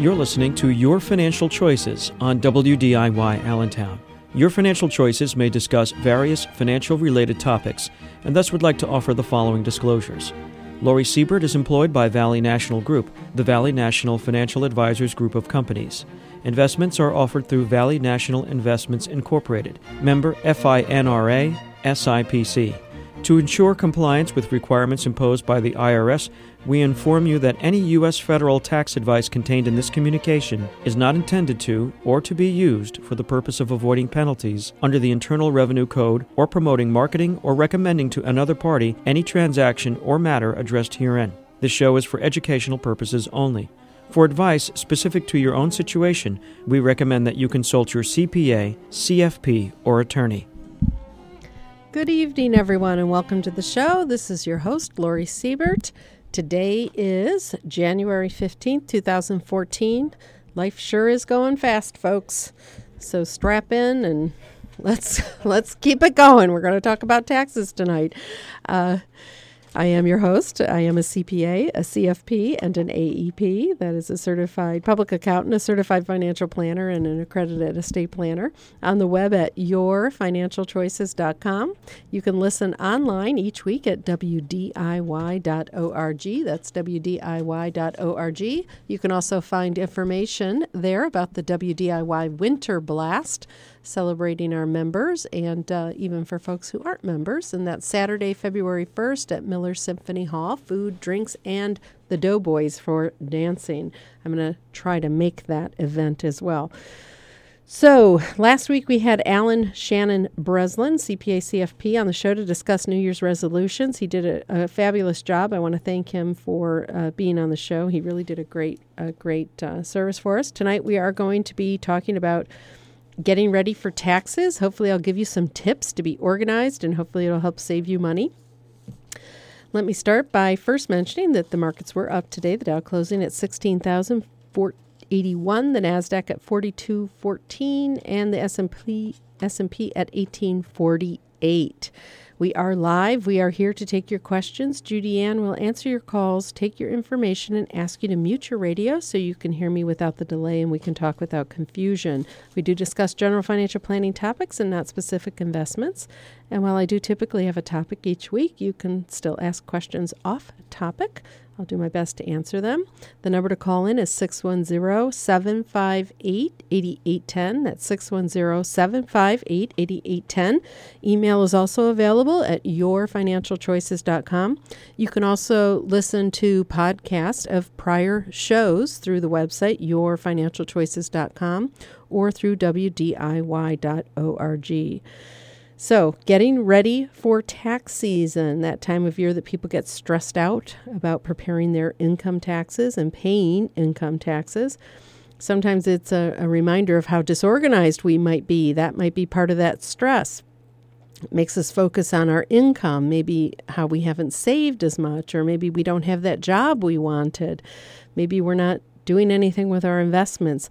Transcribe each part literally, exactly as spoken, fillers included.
You're listening to Your Financial Choices on W D I Y Allentown. Your Financial Choices may discuss various financial-related topics, and thus would like to offer the following disclosures. Lori Siebert is employed by Valley National Group, the Valley National Financial Advisors Group of companies. Investments are offered through Valley National Investments Incorporated, member FINRA, S I P C. To ensure compliance with requirements imposed by the I R S, we inform you that any U S federal tax advice contained in this communication is not intended to or to be used for the purpose of avoiding penalties under the Internal Revenue Code or promoting, marketing, or recommending to another party any transaction or matter addressed herein. This show is for educational purposes only. For advice specific to your own situation, we recommend that you consult your C P A, C F P, or attorney. Good evening, everyone, and welcome to the show. This is your host, Lori Siebert. Today is January fifteenth, twenty fourteen. Life sure is going fast, folks. So strap in and let's let's keep it going. We're going to talk about taxes tonight. Uh, I am your host. I am a C P A, a C F P, and an A E P. That is a certified public accountant, a certified financial planner, and an accredited estate planner. On the web at your financial choices dot com. You can listen online each week at W D I Y dot org. That's W D I Y dot org. You can also find information there about the W D I Y Winter Blast, celebrating our members, and uh, even for folks who aren't members. And that's Saturday, February first at Miller Symphony Hall. Food, drinks, and the Doughboys for dancing. I'm going to try to make that event as well. So last week we had Alan Shannon Breslin, C P A, C F P, on the show to discuss New Year's resolutions. He did a, a fabulous job. I want to thank him for uh, being on the show. He really did a great, a great uh, service for us. Tonight we are going to be talking about getting ready for taxes. Hopefully I'll give you some tips to be organized, and hopefully it'll help save you money. Let me start by first mentioning that the markets were up today. The Dow closing at sixteen thousand four hundred eighty-one, the NASDAQ at forty-two fourteen, and the S and P S and P at eighteen forty-eight. We are live. We are here to take your questions. Judy Ann will answer your calls, take your information, and ask you to mute your radio so you can hear me without the delay and we can talk without confusion. We do discuss general financial planning topics and not specific investments. And while I do typically have a topic each week, you can still ask questions off topic. I'll do my best to answer them. The number to call in is six one zero, seven five eight, eight eight one zero. That's six one zero, seven five eight, eight eight one zero. Email is also available at your financial choices dot com. You can also listen to podcasts of prior shows through the website your financial choices dot com or through W D I Y dot org. So, getting ready for tax season, that time of year that people get stressed out about preparing their income taxes and paying income taxes. Sometimes it's a, a reminder of how disorganized we might be. That might be part of that stress. It makes us focus on our income, maybe how we haven't saved as much, or maybe we don't have that job we wanted. Maybe we're not doing anything with our investments.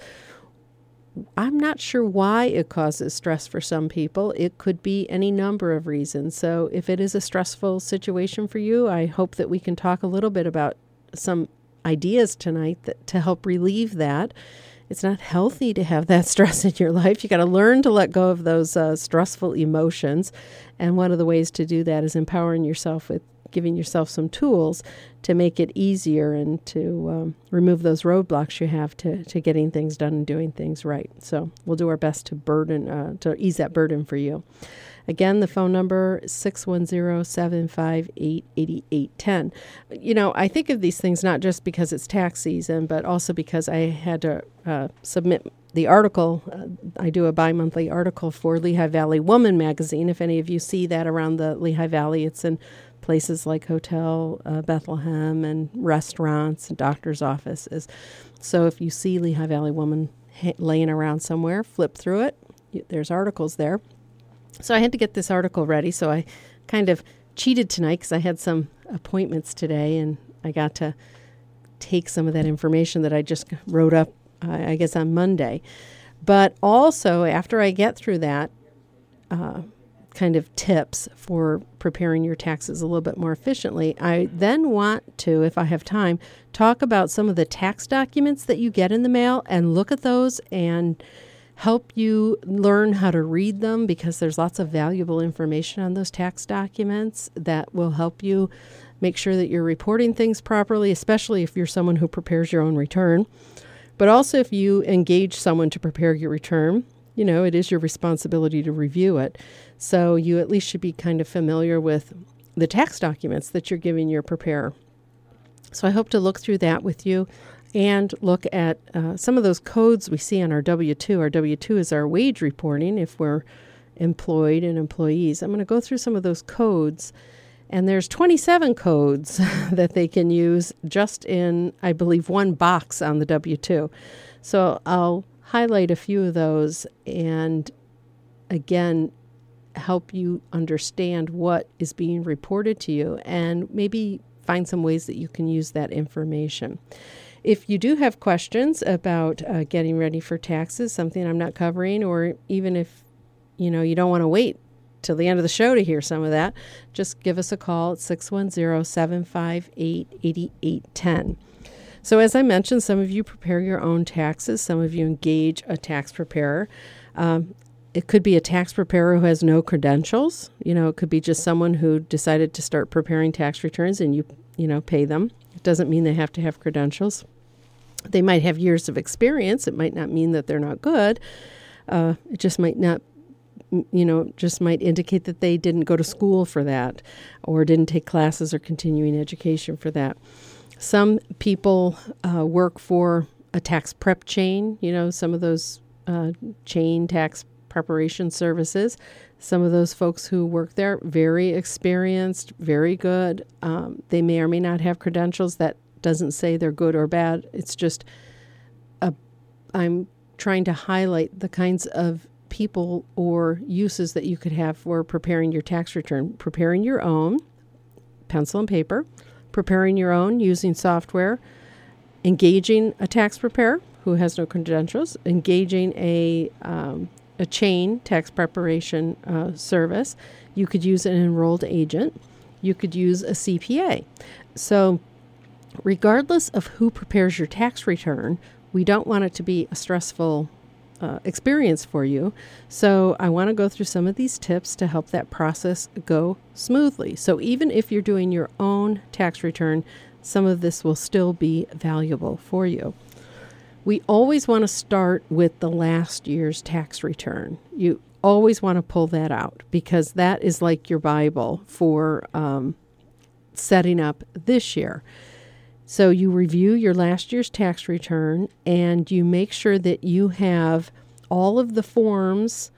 I'm not sure why it causes stress for some people. It could be any number of reasons. So if it is a stressful situation for you, I hope that we can talk a little bit about some ideas tonight that, to help relieve that. It's not healthy to have that stress in your life. You got to learn to let go of those uh, stressful emotions. And one of the ways to do that is empowering yourself with giving yourself some tools to make it easier and to um, remove those roadblocks you have to, to getting things done and doing things right. So we'll do our best to burden uh, to ease that burden for you. Again, the phone number is six one zero, seven five eight, eight eight one zero. You know, I think of these things not just because it's tax season, but also because I had to uh, submit the article. Uh, I do a bi-monthly article for Lehigh Valley Woman magazine. If any of you see that around the Lehigh Valley, it's in places like Hotel uh, Bethlehem and restaurants and doctor's offices. So if you see Lehigh Valley Woman ha- laying around somewhere, flip through it. You, there's articles there. So I had to get this article ready. So I kind of cheated tonight because I had some appointments today, and I got to take some of that information that I just wrote up, uh, I guess, on Monday. But also, after I get through that, uh, kind of tips for preparing your taxes a little bit more efficiently, I then want to, if I have time, talk about some of the tax documents that you get in the mail and look at those and help you learn how to read them, because there's lots of valuable information on those tax documents that will help you make sure that you're reporting things properly, especially if you're someone who prepares your own return. But also if you engage someone to prepare your return, you know, it is your responsibility to review it. So you at least should be kind of familiar with the tax documents that you're giving your preparer. So I hope to look through that with you and look at uh, some of those codes we see on our W two. Our W two is our wage reporting if we're employed and employees. I'm going to go through some of those codes. And there's twenty-seven codes that they can use just in, I believe, one box on the W two. So I'll highlight a few of those and, again, help you understand what is being reported to you and maybe find some ways that you can use that information. If you do have questions about uh, getting ready for taxes, something I'm not covering, or even if, you know, you don't want to wait till the end of the show to hear some of that, just give us a call at six one zero, seven five eight, eight eight one zero. So as I mentioned, some of you prepare your own taxes. Some of you engage a tax preparer. Um, it could be a tax preparer who has no credentials. You know, it could be just someone who decided to start preparing tax returns and you, you know, pay them. It doesn't mean they have to have credentials. They might have years of experience. It might not mean that they're not good. Uh, it just might not you know, just might indicate that they didn't go to school for that or didn't take classes or continuing education for that. Some people uh, work for a tax prep chain, you know, some of those uh, chain tax preparation services. Some of those folks who work there, very experienced, very good. Um, they may or may not have credentials. That doesn't say they're good or bad. It's just a, I'm trying to highlight the kinds of people or uses that you could have for preparing your tax return. Preparing your own, pencil and paper, preparing your own using software, engaging a tax preparer who has no credentials, engaging a um, a chain tax preparation uh, service. You could use an enrolled agent. You could use a C P A. So regardless of who prepares your tax return, we don't want it to be a stressful Uh, experience for you. So I want to go through some of these tips to help that process go smoothly. So even if you're doing your own tax return, some of this will still be valuable for you. We always want to start with the last year's tax return. You always want to pull that out because that is like your Bible for um, setting up this year. So you review your last year's tax return and you make sure that you have all of the forms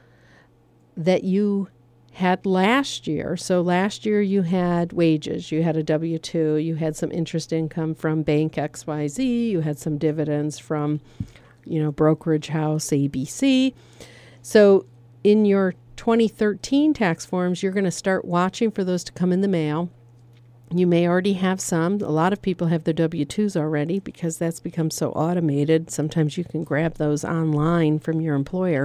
that you had last year. So last year you had wages, you had a W two, you had some interest income from Bank X Y Z, you had some dividends from, you know, brokerage house A B C. So in your twenty thirteen tax forms, you're going to start watching for those to come in the mail. You may already have some. A lot of people have their W twos already because that's become so automated. Sometimes you can grab those online from your employer.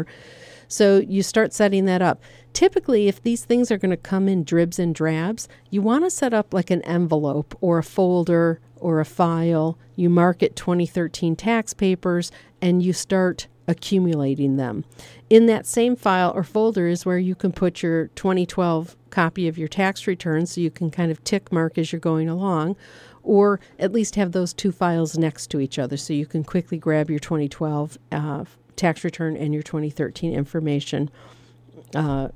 So you start setting that up. Typically, if these things are going to come in dribs and drabs, you want to set up like an envelope or a folder or a file. You mark it twenty thirteen tax papers and you start accumulating them. In that same file or folder is where you can put your twenty twelve copy of your tax return so you can kind of tick mark as you're going along, or at least have those two files next to each other so you can quickly grab your twenty twelve uh, tax return and your twenty thirteen information uh,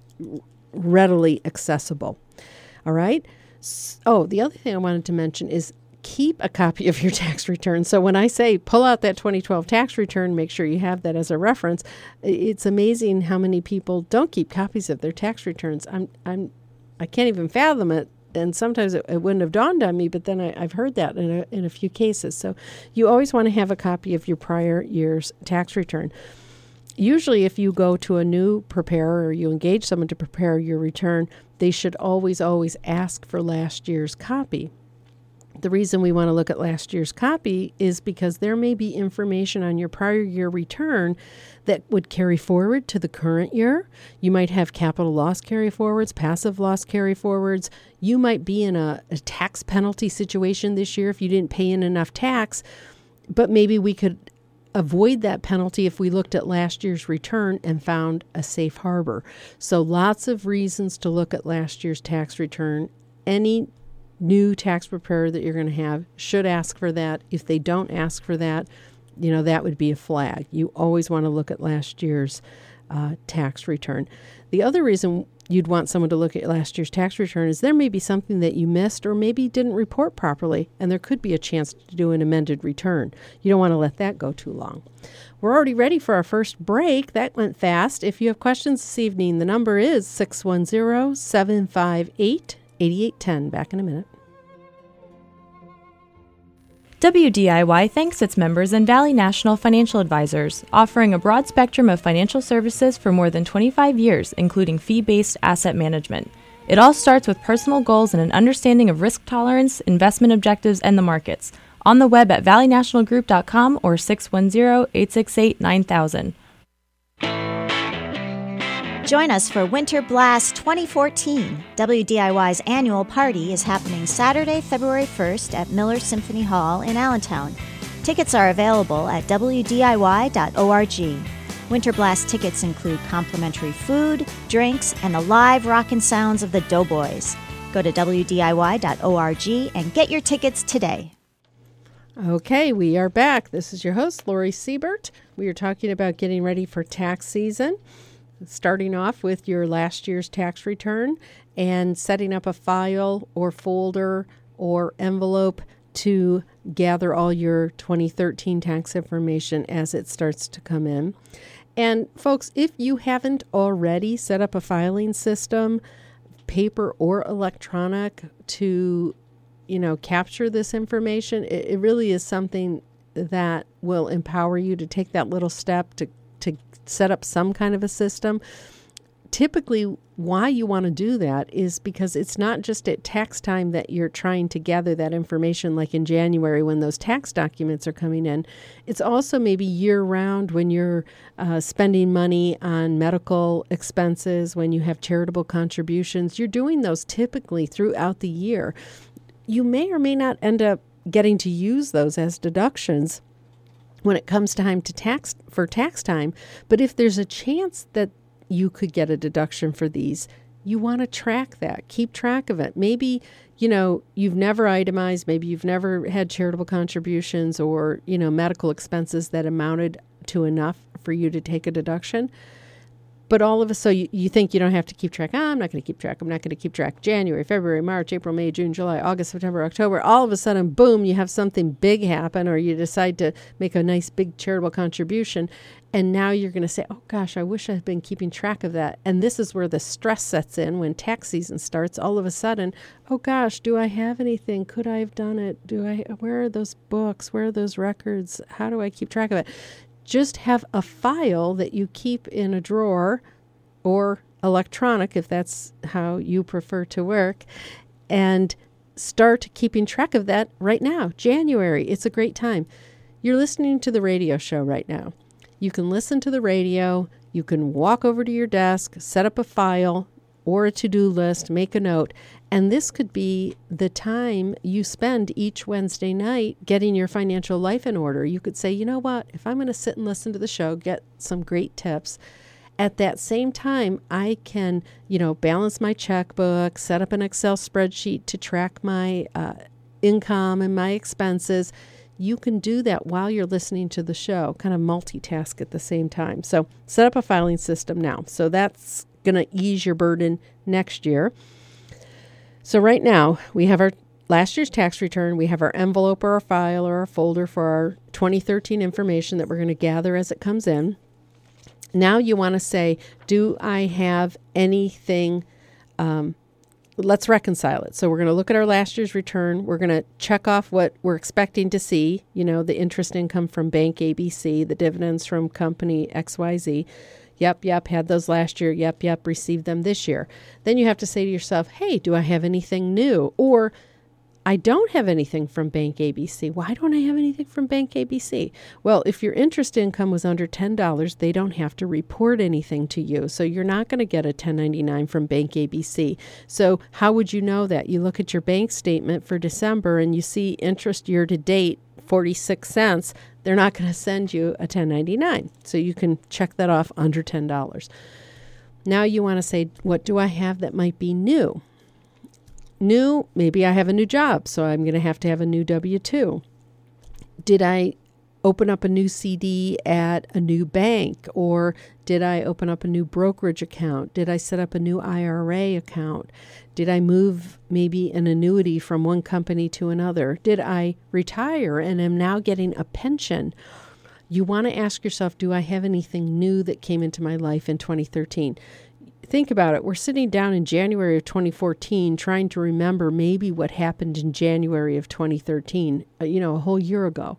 readily accessible. All right. Oh, the other thing I wanted to mention is keep a copy of your tax return. So when I say pull out that twenty twelve tax return, make sure you have that as a reference. It's amazing how many people don't keep copies of their tax returns. I'm, I'm, I can't even fathom it. And sometimes it, it wouldn't have dawned on me, but then I, I've heard that in a, in a few cases. So you always want to have a copy of your prior year's tax return. Usually if you go to a new preparer or you engage someone to prepare your return, they should always, always ask for last year's copy. The reason we want to look at last year's copy is because there may be information on your prior year return that would carry forward to the current year. You might have capital loss carry forwards, passive loss carry forwards. You might be in a, a tax penalty situation this year if you didn't pay in enough tax, but maybe we could avoid that penalty if we looked at last year's return and found a safe harbor. So lots of reasons to look at last year's tax return. Any new tax preparer that you're going to have should ask for that. If they don't ask for that, you know, that would be a flag. You always want to look at last year's uh, tax return. The other reason you'd want someone to look at last year's tax return is there may be something that you missed or maybe didn't report properly, and there could be a chance to do an amended return. You don't want to let that go too long. We're already ready for our first break. That went fast. If you have questions this evening, the number is six one zero, seven five eight, eight eight one zero. Back in a minute. W D I Y thanks its members and Valley National Financial Advisors, offering a broad spectrum of financial services for more than twenty-five years, including fee-based asset management. It all starts with personal goals and an understanding of risk tolerance, investment objectives, and the markets. On the web at valley national group dot com or six one zero, eight six eight, nine thousand. Join us for Winter Blast twenty fourteen. W D I Y's annual party is happening Saturday, February first at Miller Symphony Hall in Allentown. Tickets are available at w d i y dot org. Winter Blast tickets include complimentary food, drinks, and the live rockin' sounds of the Doughboys. Go to w d i y dot org and get your tickets today. Okay, we are back. This is your host, Lori Siebert. We are talking about getting ready for tax season. Starting off with your last year's tax return and setting up a file or folder or envelope to gather all your twenty thirteen tax information as it starts to come in. And folks, if you haven't already set up a filing system, paper or electronic, to, you know, capture this information, it, it really is something that will empower you to take that little step to to set up some kind of a system. Typically, why you want to do that is because it's not just at tax time that you're trying to gather that information, like in January when those tax documents are coming in. It's also maybe year-round when you're uh, spending money on medical expenses, when you have charitable contributions. You're doing those typically throughout the year. You may or may not end up getting to use those as deductions when it comes time to tax for tax time. But if there's a chance that you could get a deduction for these, you want to track that, keep track of it. Maybe, you know, you've never itemized, maybe you've never had charitable contributions or, you know, medical expenses that amounted to enough for you to take a deduction. But all of a sudden, you, you think you don't have to keep track. Oh, I'm not going to keep track. I'm not going to keep track. January, February, March, April, May, June, July, August, September, October. All of a sudden, boom, you have something big happen, or you decide to make a nice big charitable contribution. And now you're going to say, oh, gosh, I wish I had been keeping track of that. And this is where the stress sets in when tax season starts. All of a sudden, oh, gosh, do I have anything? Could I have done it? Do I? Where are those books? Where are those records? How do I keep track of it? Just have a file that you keep in a drawer or electronic, if that's how you prefer to work, and start keeping track of that right now. January, it's a great time. You're listening to the radio show right now. You can listen to the radio. You can walk over to your desk, set up a file or a to-do list, make a note. And this could be the time you spend each Wednesday night getting your financial life in order. You could say, you know what, if I'm going to sit and listen to the show, get some great tips, at that same time, I can, you know, balance my checkbook, set up an Excel spreadsheet to track my uh, income and my expenses. You can do that while you're listening to the show, kind of multitask at the same time. So set up a filing system now. So that's going to ease your burden next year. So right now, we have our last year's tax return. We have our envelope or our file or our folder for our twenty thirteen information that we're going to gather as it comes in. Now you want to say, do I have anything? Um, let's reconcile it. So we're going to look at our last year's return. We're going to check off what we're expecting to see, you know, the interest income from Bank A B C, the dividends from company X Y Z. Yep, yep, had those last year. Yep, yep, received them this year. Then you have to say to yourself, hey, do I have anything new? Or I don't have anything from Bank A B C. Why don't I have anything from Bank A B C? Well, if your interest income was under ten dollars, they don't have to report anything to you. So you're not going to get a ten ninety-nine from Bank A B C. So how would you know that? You look at your bank statement for December and you see interest year to date, forty-six cents. They're not going to send you a ten ninety-nine. So you can check that off under ten dollars. Now you want to say, what do I have that might be new? New, maybe I have a new job, so I'm going to have to have a new W two. Did I open up a new C D at a new bank, or did I open up a new brokerage account? Did I set up a new I R A account? Did I move maybe an annuity from one company to another? Did I retire and am now getting a pension? You want to ask yourself, do I have anything new that came into my life in twenty thirteen? Think about it. We're sitting down in January of twenty fourteen trying to remember maybe what happened in January of twenty thirteen, uh, you know, a whole year ago.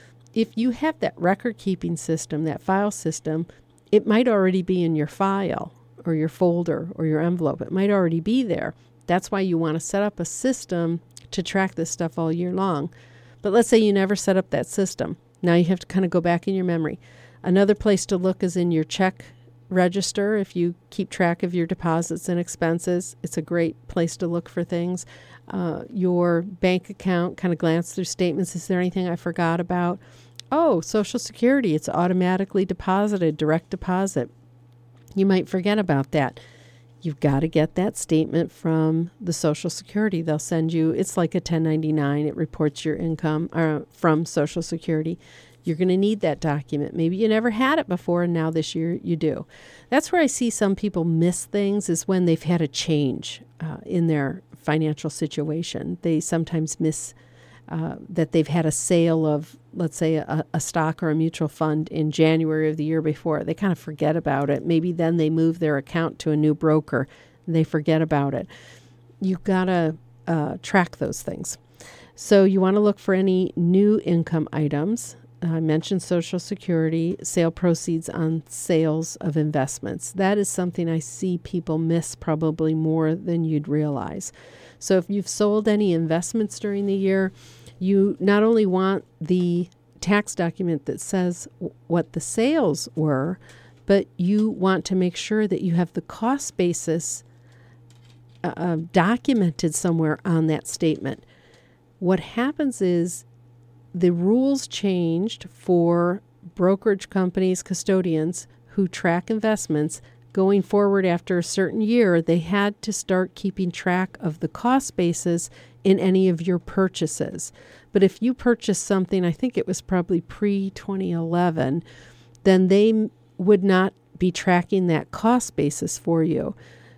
If you have that record-keeping system, that file system, it might already be in your file or your folder or your envelope. It might already be there. That's why you want to set up a system to track this stuff all year long. But let's say you never set up that system. Now you have to kind of go back in your memory. Another place to look is in your check register. If you keep track of your deposits and expenses, it's a great place to look for things. Uh, your bank account, kind of glance through statements. Is there anything I forgot about? Oh, Social Security, it's automatically deposited, direct deposit. You might forget about that. You've got to get that statement from the Social Security. They'll send you, it's like a ten ninety-nine. It reports your income uh, from Social Security. You're going to need that document. Maybe you never had it before, and now this year you do. That's where I see some people miss things, is when they've had a change uh, in their financial situation. They sometimes miss uh, that they've had a sale of, let's say, a, a stock or a mutual fund in January of the year before. They kind of forget about it. Maybe then they move their account to a new broker, and they forget about it. You've got to uh, track those things. So you want to look for any new income items. I mentioned Social Security, sale proceeds on sales of investments. That is something I see people miss probably more than you'd realize. So if you've sold any investments during the year, you not only want the tax document that says w- what the sales were, but you want to make sure that you have the cost basis uh, documented somewhere on that statement. What happens is, the rules changed for brokerage companies, custodians who track investments. Going forward after a certain year, they had to start keeping track of the cost basis in any of your purchases. But if you purchased something, I think it was probably pre twenty eleven, then they would not be tracking that cost basis for you.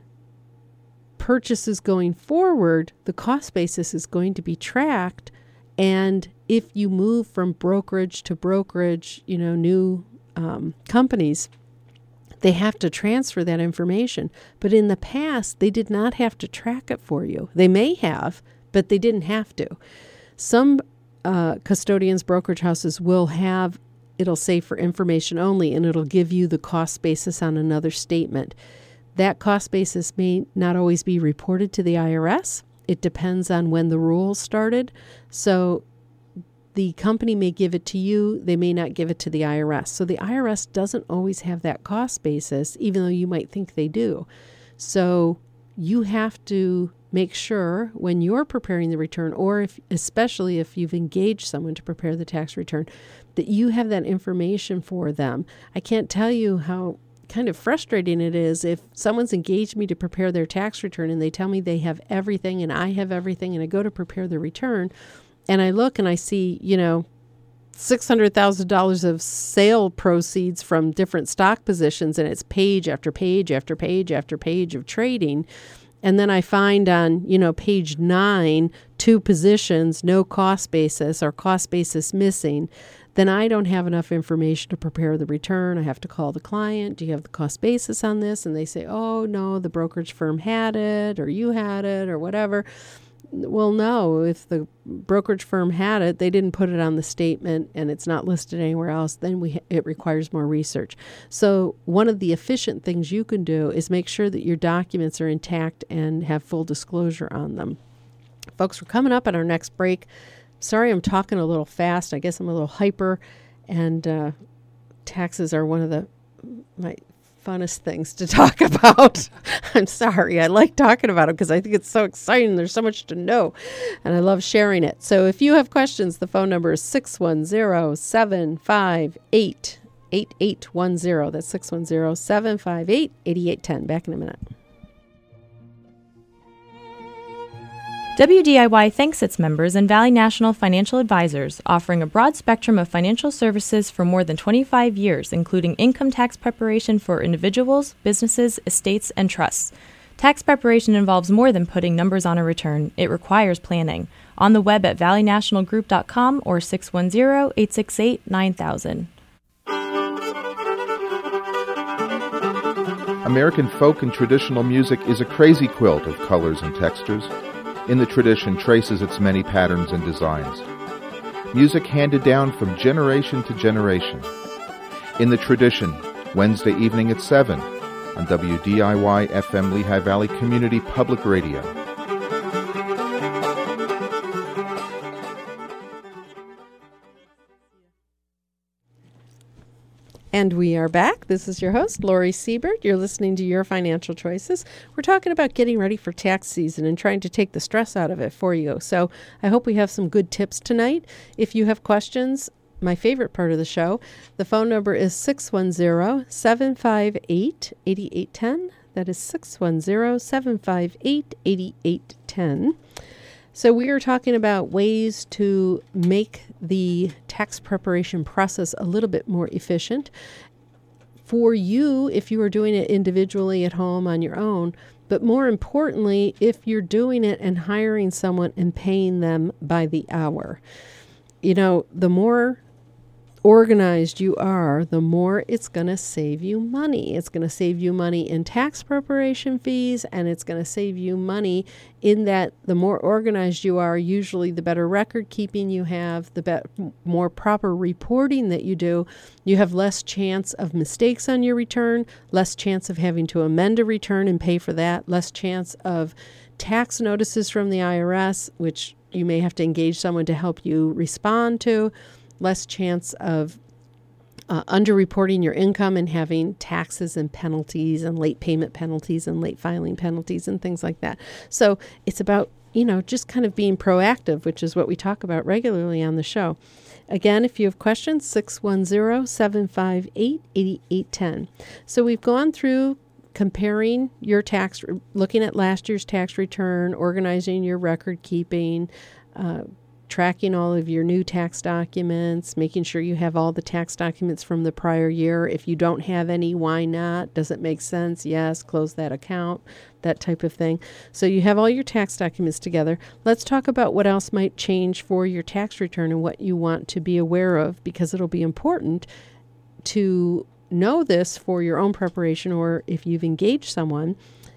Purchases going forward, the cost basis is going to be tracked. And if you move from brokerage to brokerage, you know, new um, companies, they have to transfer that information. But in the past, they did not have to track it for you. They may have, but they didn't have to. Some uh, custodians, brokerage houses will have, it'll say for information only, and it'll give you the cost basis on another statement. That cost basis may not always be reported to the I R S. It depends on when the rules started. So the company may give it to you. They may not give it to the I R S. So the I R S doesn't always have that cost basis, even though you might think they do. So you have to make sure when you're preparing the return, or if, especially if you've engaged someone to prepare the tax return, that you have that information for them. I can't tell you how kind of frustrating it is if someone's engaged me to prepare their tax return and they tell me they have everything and I have everything, and I go to prepare the return and I look and I see, you know, six hundred thousand dollars of sale proceeds from different stock positions, and it's page after page after page after page of trading. And then I find on, you know, page nine, two positions, no cost basis or cost basis missing. Then I don't have enough information to prepare the return. I have to call the client. Do you have the cost basis on this? And they say, oh, no, the brokerage firm had it, or you had it, or whatever. Well, no, if the brokerage firm had it, they didn't put it on the statement and it's not listed anywhere else, then we it requires more research. So one of the efficient things you can do is make sure that your documents are intact and have full disclosure on them. Folks, we're coming up on our next break. Sorry I'm talking a little fast. I guess I'm a little hyper, and uh, taxes are one of the my funnest things to talk about. I'm sorry. I like talking about it because I think it's so exciting. There's so much to know, and I love sharing it. So if you have questions, the phone number is six one zero, seven five eight, eight eight one zero. That's six one zero, seven five eight, eight eight one zero. Back in a minute. W D I Y thanks its members and Valley National Financial Advisors, offering a broad spectrum of financial services for more than twenty-five years, including income tax preparation for individuals, businesses, estates, and trusts. Tax preparation involves more than putting numbers on a return. It requires planning. On the web at valley national group dot com or six one zero, eight six eight, nine thousand. American folk and traditional music is a crazy quilt of colors and textures. In the tradition traces its many patterns and designs. Music handed down from generation to generation. In the tradition, Wednesday evening at seven on W D I Y F M Lehigh Valley Community Public Radio. And we are back. This is your host, Lori Siebert. You're listening to Your Financial Choices. We're talking about getting ready for tax season and trying to take the stress out of it for you. So I hope we have some good tips tonight. If you have questions, my favorite part of the show, the phone number is six one zero, seven five eight, eight eight one zero. That is six one zero, seven five eight, eight eight one zero. So we are talking about ways to make the tax preparation process a little bit more efficient for you if you are doing it individually at home on your own, but more importantly, if you're doing it and hiring someone and paying them by the hour. You know, the more organized you are, the more it's going to save you money. It's going to save you money in tax preparation fees, and it's going to save you money in that the more organized you are, usually the better record keeping you have, the be- more proper reporting that you do, you have less chance of mistakes on your return, less chance of having to amend a return and pay for that, less chance of tax notices from the I R S, which you may have to engage someone to help you respond to, less chance of uh, underreporting your income and having taxes and penalties and late payment penalties and late filing penalties and things like that. So it's about, you know, just kind of being proactive, which is what we talk about regularly on the show. Again, if you have questions, six one zero, seven five eight, eight eight one zero. So we've gone through comparing your tax, looking at last year's tax return, organizing your record keeping, uh, tracking all of your new tax documents, making sure you have all the tax documents from the prior year. If you don't have any, why not? Does it make sense? Yes, close that account, that type of thing. So you have all your tax documents together. Let's talk about what else might change for your tax return and what you want to be aware of, because it'll be important to know this for your own preparation, or if you've engaged someone.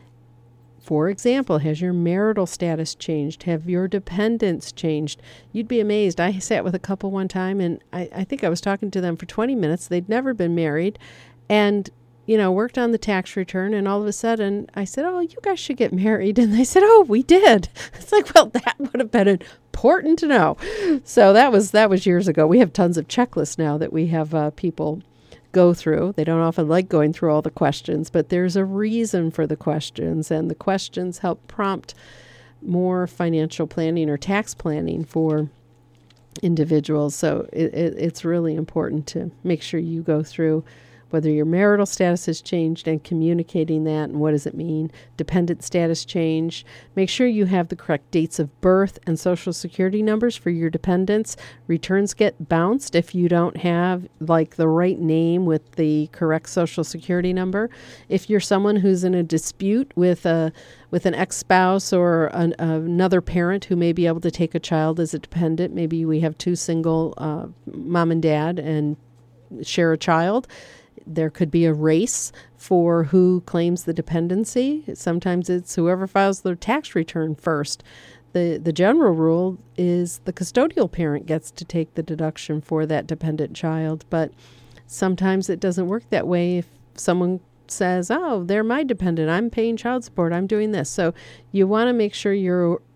For example, has your marital status changed? Have your dependents changed? You'd be amazed. I sat with a couple one time, and I, I think I was talking to them for twenty minutes. They'd never been married and, you know, worked on the tax return. And all of a sudden I said, oh, you guys should get married. And they said, oh, we did. It's like, well, that would have been important to know. So that was, that was years ago. We have tons of checklists now that we have uh, people go through. They don't often like going through all the questions, but there's a reason for the questions, and the questions help prompt more financial planning or tax planning for individuals. So it, it, it's really important to make sure you go through whether your marital status has changed and communicating that, and what does it mean? Dependent status change. Make sure you have the correct dates of birth and social security numbers for your dependents. Returns get bounced if you don't have like the right name with the correct social security number. If you're someone who's in a dispute with a with an ex-spouse or an, another parent who may be able to take a child as a dependent, maybe we have two single uh, mom and dad and share a child. There could be a race for who claims the dependency. Sometimes it's whoever files their tax return first. The the general rule is the custodial parent gets to take the deduction for that dependent child, but sometimes it doesn't work that way. If someone says, oh, they're my dependent, I'm paying child support, I'm doing this. So you want to make sure you're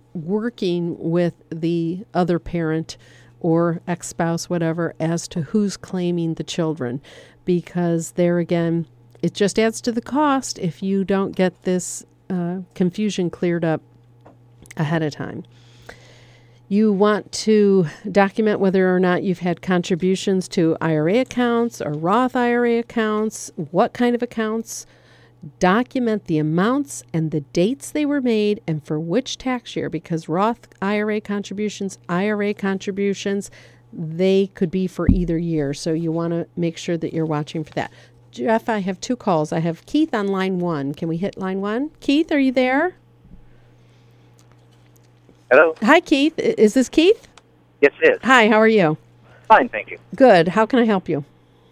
working with the other parent or ex-spouse, whatever, as to who's claiming the children. Because there again, it just adds to the cost if you don't get this uh, confusion cleared up ahead of time. You want to document whether or not you've had contributions to I R A accounts or Roth I R A accounts, what kind of accounts. Document the amounts and the dates they were made and for which tax year, because Roth I R A contributions, I R A contributions, they could be for either year. So you want to make sure that you're watching for that. Jeff, I have two calls. I have Keith on line one. Can we hit line one? Keith, are you there? Hello. Hi, Keith. Is this Keith? Yes, it is. Hi, how are you? Fine, thank you. Good. How can I help you?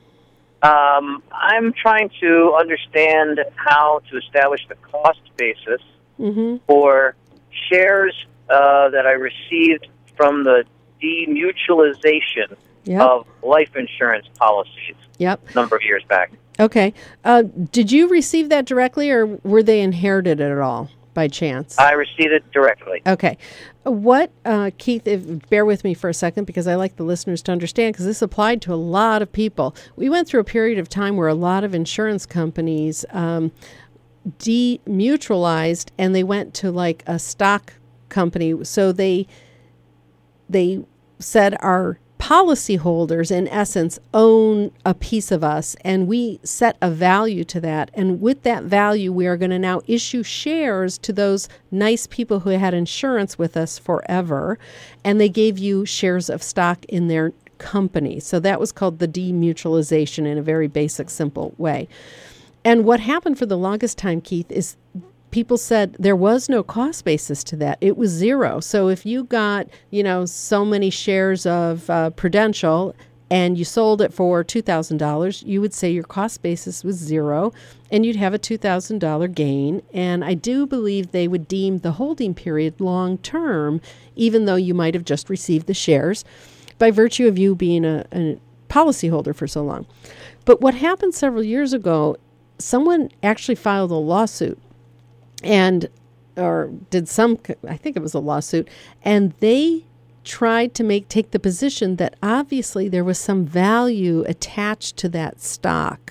Um, I'm trying to understand how to establish the cost basis Mm-hmm. for shares uh, that I received from the demutualization Yep. of life insurance policies Yep. a number of years back. Okay. Uh, did you receive that directly, or were they inherited at all by chance? I received it directly. Okay. What, uh, Keith, if, bear with me for a second because I like the listeners to understand, because this applied to a lot of people. We went through a period of time where a lot of insurance companies um, demutualized and they went to like a stock company. So they they said our policyholders, in essence, own a piece of us, and we set a value to that. And with that value, we are going to now issue shares to those nice people who had insurance with us forever, and they gave you shares of stock in their company. So that was called the demutualization in a very basic, simple way. And what happened for the longest time, Keith, is people said there was no cost basis to that. It was zero. So if you got, you know, so many shares of uh, Prudential and you sold it for two thousand dollars, you would say your cost basis was zero and you'd have a two thousand dollars gain. And I do believe they would deem the holding period long term, even though you might have just received the shares by virtue of you being a, a policyholder for so long. But what happened several years ago, someone actually filed a lawsuit and or did some, I think it was a lawsuit, and they tried to make take the position that obviously there was some value attached to that stock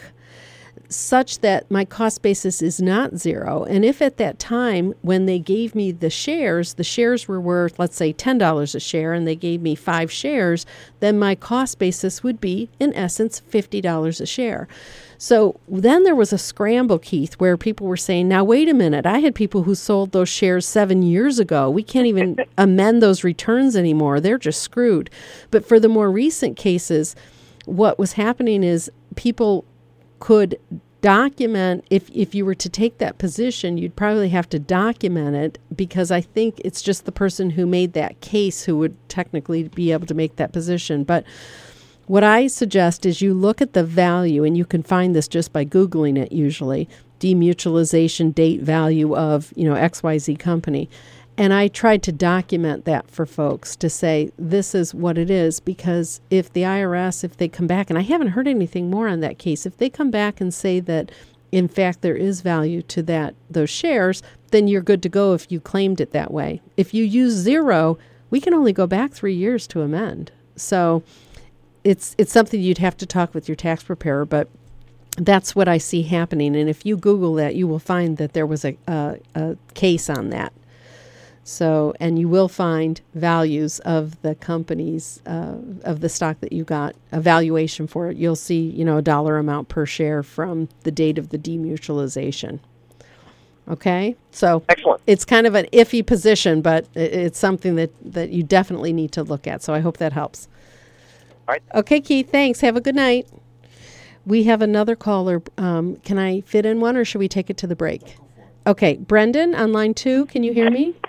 such that my cost basis is not zero. And if at that time when they gave me the shares, the shares were worth, let's say, ten dollars a share, and they gave me five shares, then my cost basis would be, in essence, fifty dollars a share. So then there was a scramble, Keith, where people were saying, now, wait a minute, I had people who sold those shares seven years ago. We can't even amend those returns anymore. They're just screwed. But for the more recent cases, what was happening is people could document, if, if you were to take that position, you'd probably have to document it, because I think it's just the person who made that case who would technically be able to make that position. But what I suggest is you look at the value, and you can find this just by Googling it usually, demutualization date value of, you know, X Y Z company. And I tried to document that for folks to say, this is what it is, because if the I R S, if they come back, and I haven't heard anything more on that case, if they come back and say that, in fact, there is value to that those shares, then you're good to go if you claimed it that way. If you use zero, we can only go back three years to amend. So it's it's something you'd have to talk with your tax preparer, but that's what I see happening. And if you Google that, you will find that there was a, a, a case on that. So, and you will find values of the companies, uh, of the stock that you got, a valuation for it. You'll see, you know, a dollar amount per share from the date of the demutualization. Okay? So Excellent. It's kind of an iffy position, but it's something that, that you definitely need to look at. So I hope that helps. All right. Okay, Keith, thanks. Have a good night. We have another caller. Um, can I fit in one, or should we take it to the break? Okay, Brendan on line two. Can you hear me?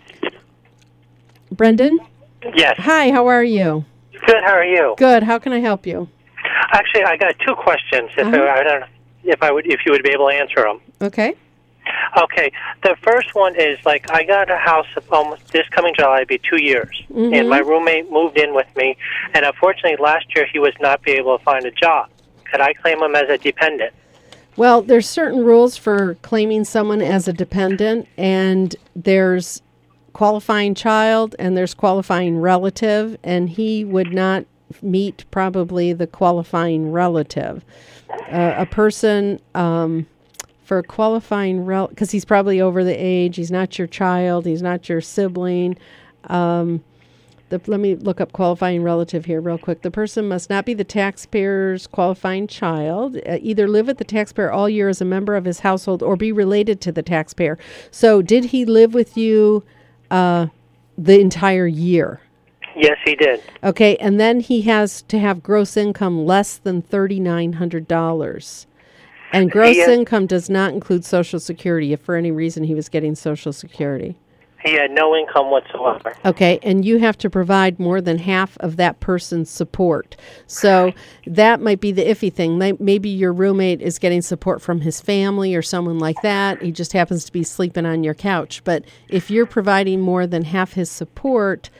Brendan? Yes. Hi, how are you? Good. How are you? Good. How can I help you? Actually, I got two questions. If Uh-huh. I, I don't know if I would, if you would be able to answer them. Okay. Okay. The first one is, like, I got a house almost this coming July, it'd be two years, Mm-hmm. and my roommate moved in with me, and unfortunately, last year he was not be able to find a job. Could I claim him as a dependent? Well, there's certain rules for claiming someone as a dependent, and there's qualifying child and there's qualifying relative, and he would not meet probably the qualifying relative. Uh, a person um, for a qualifying rel because he's probably over the age. He's not your child. He's not your sibling. Um, the, let me look up qualifying relative here real quick. The person must not be the taxpayer's qualifying child, uh, either live with the taxpayer all year as a member of his household or be related to the taxpayer. So did he live with you uh, the entire year? Yes, he did. Okay, and then he has to have gross income less than three thousand nine hundred dollars. And gross He, uh, income does not include Social Security if for any reason he was getting Social Security. He had no income whatsoever. Okay, and you have to provide more than half of that person's support. So that might be the iffy thing. May- Maybe your roommate is getting support from his family or someone like that. He just happens to be sleeping on your couch. But if you're providing more than half his support,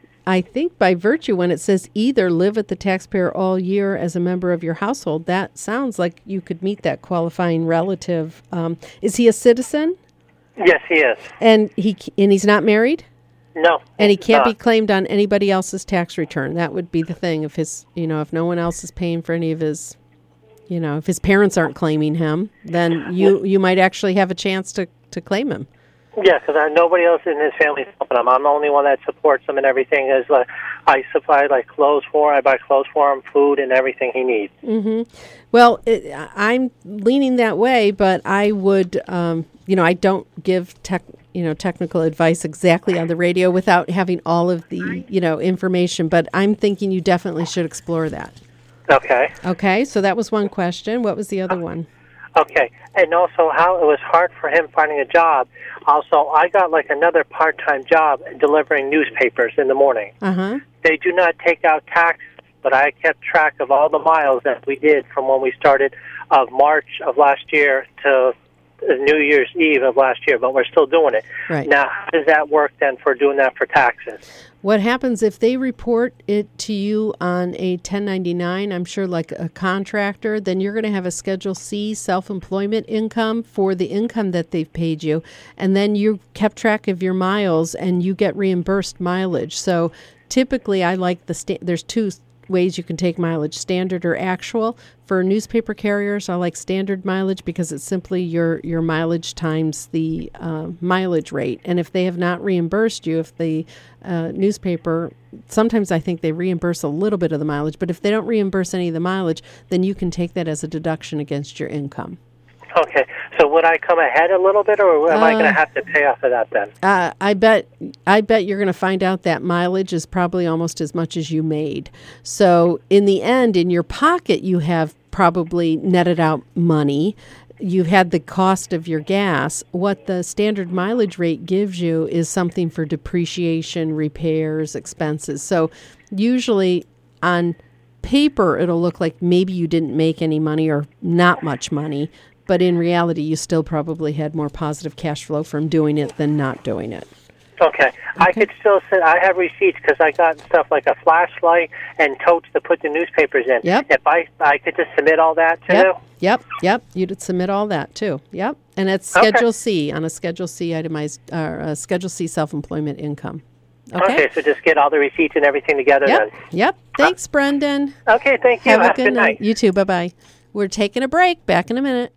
I think by virtue when it says either live with the taxpayer all year as a member of your household, that sounds like you could meet that qualifying relative. Um, is he a citizen? Yes, he is. And he and he's not married? No. And he can't not. be claimed on anybody else's tax return. That would be the thing. If his, you know, if no one else is paying for any of his, you know, if his parents aren't claiming him, then you, you might actually have a chance to, to claim him. Yeah, because nobody else in his family is helping him. I'm the only one that supports him and everything. Is like I supply like clothes for him, I buy clothes for him, food, and everything he needs. Mm-hmm. Well, it, I'm leaning that way, but I would, um, you know, I don't give tech, you know, technical advice exactly on the radio without having all of the, you know, information. But I'm thinking you definitely should explore that. Okay. Okay, so that was one question. What was the other one? Okay, and also how it was hard for him finding a job. Also, I got like another part-time job delivering newspapers in the morning. Uh-huh. They do not take out taxes, but I kept track of all the miles that we did from when we started of March of last year to New Year's Eve of last year, but we're still doing it. Right. Now, how does that work then for doing that for taxes? What happens if they report it to you on a ten ninety-nine, I'm sure like a contractor, then you're going to have a Schedule C self-employment income for the income that they've paid you. And then you kept track of your miles and you get reimbursed mileage. So typically I like the, sta- there's two ways you can take mileage, standard or actual. For newspaper carriers, I like standard mileage because it's simply your, your mileage times the uh, mileage rate. And if they have not reimbursed you, if the uh, newspaper, sometimes I think they reimburse a little bit of the mileage, but if they don't reimburse any of the mileage, then you can take that as a deduction against your income. Okay, so would I come ahead a little bit, or am uh, I going to have to pay off of that then? Uh, I bet I bet you're going to find out that mileage is probably almost as much as you made. So in the end, in your pocket, you have probably netted out money. You've had the cost of your gas. What the standard mileage rate gives you is something for depreciation, repairs, expenses. So usually on paper, it'll look like maybe you didn't make any money or not much money. But in reality, you still probably had more positive cash flow from doing it than not doing it. Okay. okay. I could still say I have receipts because I got stuff like a flashlight and totes to put the newspapers in. Yep. If I I could just submit all that to yep. you? Yep, yep. You'd submit all that too. Yep. And it's Okay. Schedule C on a Schedule C itemized, or uh, Schedule C self-employment income. Okay? Okay, so just get all the receipts and everything together Yep, then. yep. Thanks, Brendan. Okay, thank you. Have, Have a good night. You too. Bye-bye. We're taking a break. Back in a minute.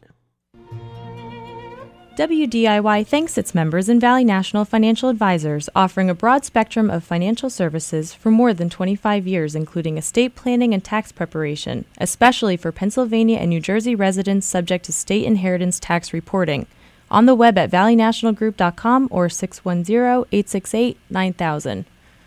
W D I Y thanks its members in Valley National Financial Advisors, offering a broad spectrum of financial services for more than twenty-five years, including estate planning and tax preparation, especially for Pennsylvania and New Jersey residents subject to state inheritance tax reporting. On the web at valley national group dot com or six one zero, eight six eight, nine thousand.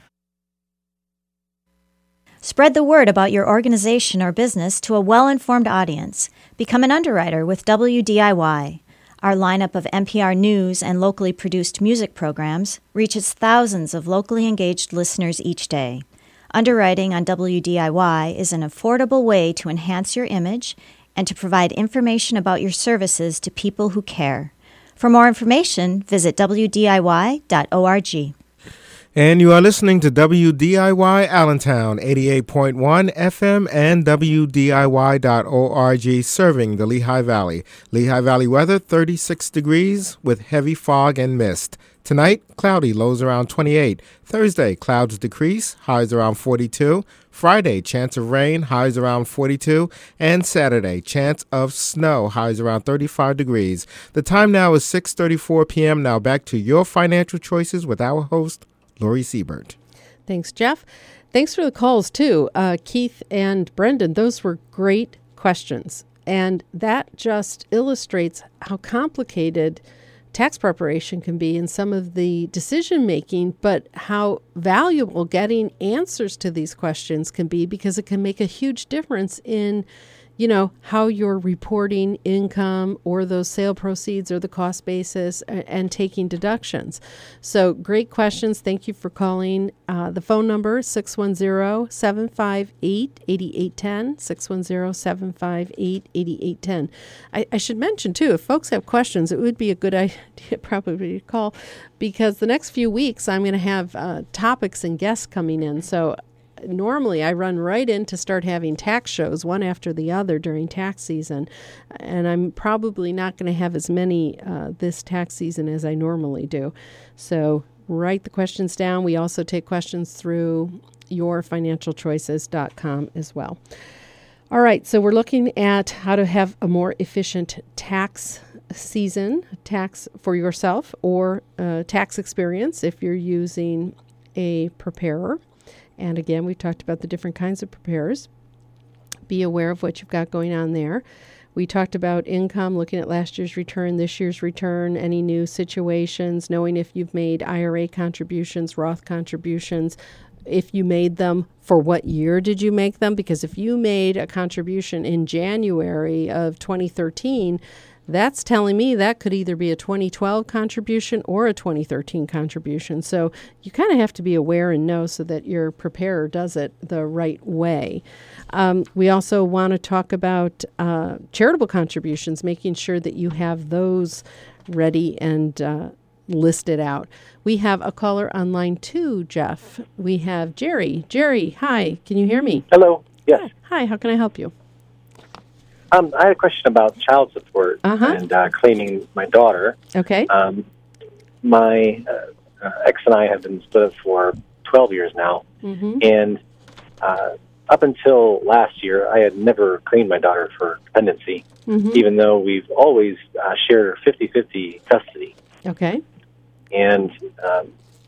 Spread the word about your organization or business to a well-informed audience. Become an underwriter with W D I Y. Our lineup of N P R News and locally produced music programs reaches thousands of locally engaged listeners each day. Underwriting on W D I Y is an affordable way to enhance your image and to provide information about your services to people who care. For more information, visit w d i y dot org. And you are listening to W D I Y Allentown, eighty-eight point one F M and W D I Y dot org, serving the Lehigh Valley. Lehigh Valley weather, thirty-six degrees with heavy fog and mist. Tonight, cloudy, lows around twenty-eight. Thursday, clouds decrease, highs around forty-two. Friday, chance of rain, highs around forty-two. And Saturday, chance of snow, highs around thirty-five degrees. The time now is six thirty-four p.m. Now back to your financial choices with our host, Lori Siebert. Thanks, Jeff. Thanks for the calls, too. Uh, Keith and Brendan, those were great questions. And that just illustrates how complicated tax preparation can be in some of the decision making, but how valuable getting answers to these questions can be, because it can make a huge difference in, you know, how you're reporting income or those sale proceeds or the cost basis and, and taking deductions. So great questions. Thank you for calling. Uh, the phone number is six one zero, seven five eight, eight eight one zero, six one zero, seven five eight, eight eight one zero. I, I should mention, too, if folks have questions, it would be a good idea probably to call, because the next few weeks I'm going to have uh, topics and guests coming in. So normally I run right in to start having tax shows one after the other during tax season, and I'm probably not going to have as many uh, this tax season as I normally do. So write the questions down. We also take questions through your financial choices dot com as well. All right, so we're looking at how to have a more efficient tax season, tax for yourself, or uh, tax experience if you're using a preparer. And again, we've talked about the different kinds of preparers. Be aware of what you've got going on there. We talked about income, looking at last year's return, this year's return, any new situations, knowing if you've made I R A contributions, Roth contributions, if you made them, for what year did you make them? Because if you made a contribution in January of twenty thirteen, that's telling me that could either be a twenty twelve contribution or a twenty thirteen contribution. So you kind of have to be aware and know so that your preparer does it the right way. Um, we also want to talk about uh, charitable contributions, making sure that you have those ready and uh, listed out. We have a caller on line two, Jeff. We have Jerry. Jerry, hi. Can you hear me? Hello. Yes. Hi. How can I help you? Um, I had a question about child support uh-huh. and uh, claiming my daughter. Okay. Um, my uh, uh, ex and I have been split up for twelve years now, mm-hmm. and uh, up until last year, I had never claimed my daughter for dependency, mm-hmm. even though we've always uh, shared fifty-fifty custody. Okay. And um,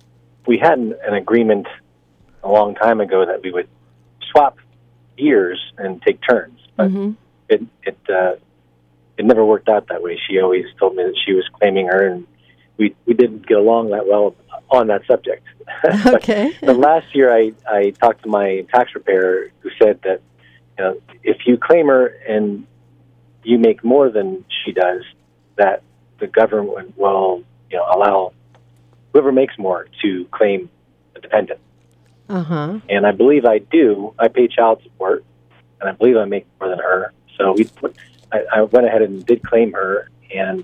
we had an, an agreement a long time ago that we would swap years and take turns, but mm-hmm. It it uh, it never worked out that way. She always told me that she was claiming her, and we we didn't get along that well on that subject. Okay. but, but last year, I I talked to my tax preparer, who said that, you know, if you claim her and you make more than she does, that the government will, you know, allow whoever makes more to claim a dependent. Uh huh. And I believe I do. I pay child support, and I believe I make more than her. So we, I, I went ahead and did claim her, and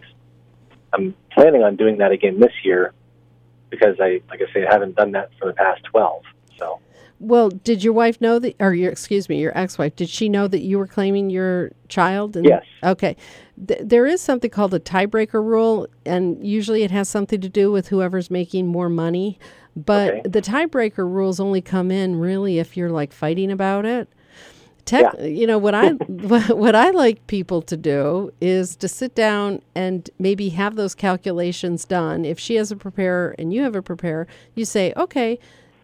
I'm planning on doing that again this year because I, like I say, I haven't done that for the past twelve. So, well, did your wife know that, or your, excuse me, your ex-wife, did she know that you were claiming your child? And, yes. Okay. Th- there is something called a tiebreaker rule, and usually it has something to do with whoever's making more money. But okay. the tiebreaker rules only come in really if you're like fighting about it. Tech, yeah. You know, what I what I like people to do is to sit down and maybe have those calculations done. If she has a preparer and you have a preparer, you say, okay,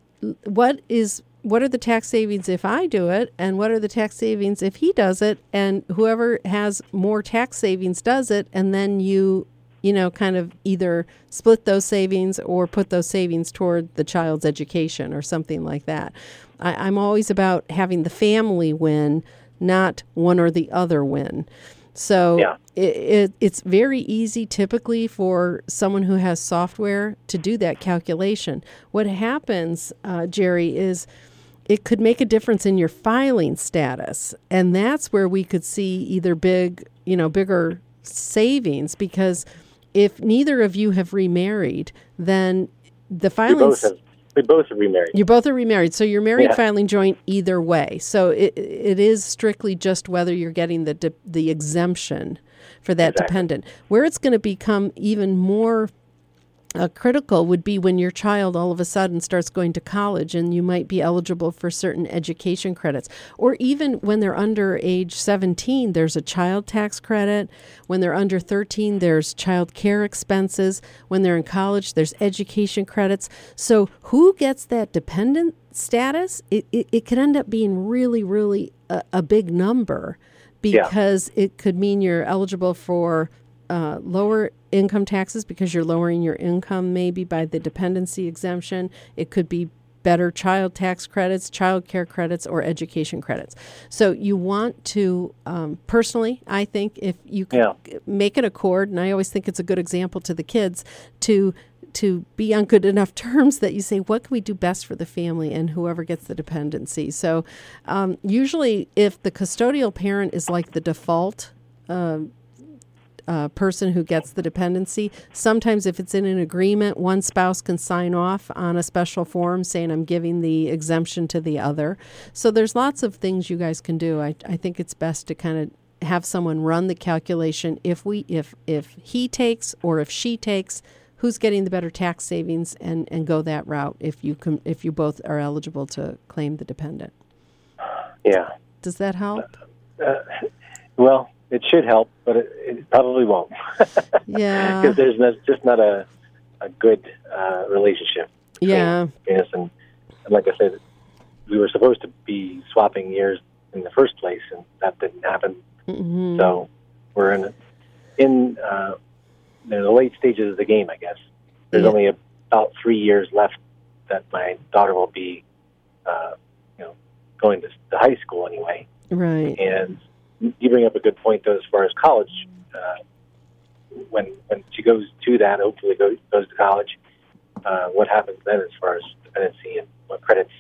what is what are the tax savings if I do it, and what are the tax savings if he does it, and whoever has more tax savings does it, and then you, you know, kind of either split those savings or put those savings toward the child's education or something like that. I, I'm always about having the family win, not one or the other win. So yeah. it, it, it's very easy typically for someone who has software to do that calculation. What happens, uh, Jerry, is it could make a difference in your filing status. And that's where we could see either big, you know, bigger savings, because if neither of you have remarried, then the filings... We both are remarried. You both are remarried, so you're married yeah. filing joint either way. So it it is strictly just whether you're getting the de- the exemption for that exactly. dependent. Where it's going to become even more Uh, critical would be when your child all of a sudden starts going to college and you might be eligible for certain education credits. Or even when they're under age seventeen, there's a child tax credit. When they're under thirteen, there's child care expenses. When they're in college, there's education credits. So who gets that dependent status? It, it, it could end up being really, really a, a big number because yeah. it could mean you're eligible for Uh, lower income taxes because you're lowering your income maybe by the dependency exemption. It could be better child tax credits, child care credits, or education credits. So you want to, um, personally, I think if you could yeah. make an accord, and I always think it's a good example to the kids, to to be on good enough terms that you say, what can we do best for the family and whoever gets the dependency. So um, usually if the custodial parent is like the default uh, Uh, person who gets the dependency. Sometimes if it's in an agreement, one spouse can sign off on a special form saying I'm giving the exemption to the other. So there's lots of things you guys can do. I, I think it's best to kind of have someone run the calculation. If we if if he takes or if she takes, who's getting the better tax savings, and, and go that route if you com- if you both are eligible to claim the dependent. Yeah. Does that help? Uh, well, it should help, but it, it probably won't. Yeah. Because there's no, just not a a good uh, relationship. Yeah. Yes, and, and like I said, we were supposed to be swapping years in the first place, and that didn't happen. Mm-hmm. So we're in in uh, the late stages of the game, I guess. There's yeah. only about three years left that my daughter will be, uh, you know, going to, to high school anyway. Right. And you bring up a good point, though, as far as college. Uh, when when she goes to that, hopefully goes, goes to college, uh, what happens then as far as dependency and what credits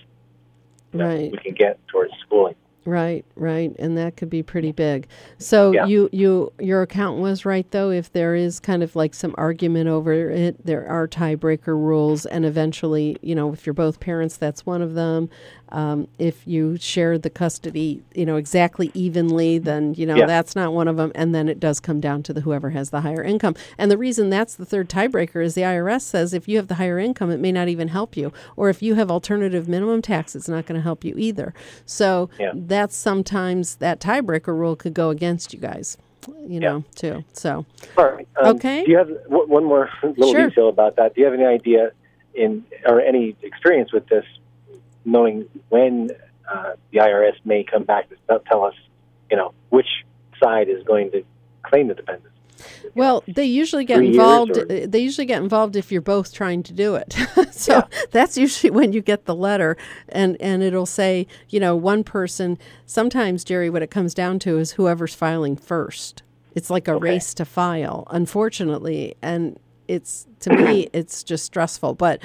right. we can get towards schooling? Right, right, and that could be pretty big. So yeah. you, you, your accountant was right, though. If there is kind of like some argument over it, there are tiebreaker rules, and eventually, you know, if you're both parents, that's one of them. Um, if you share the custody, you know, exactly evenly, then, you know, yeah. that's not one of them. And then it does come down to the whoever has the higher income. And the reason that's the third tiebreaker is the I R S says if you have the higher income, it may not even help you. Or if you have alternative minimum tax, it's not going to help you either. So yeah. that's sometimes that tiebreaker rule could go against you guys, you know, yeah. too. So, all right. Um, okay. Do you have w- one more little sure. detail about that? Do you have any idea in or any experience with this, knowing when uh, the I R S may come back to tell us, you know, which side is going to claim the dependence? Well, they usually get Three involved. Or... They usually get involved if you're both trying to do it. So yeah. that's usually when you get the letter, and, and it'll say, you know, one person. Sometimes, Jerry, what it comes down to is whoever's filing first. It's like a okay. race to file, unfortunately, and it's to me it's just stressful. But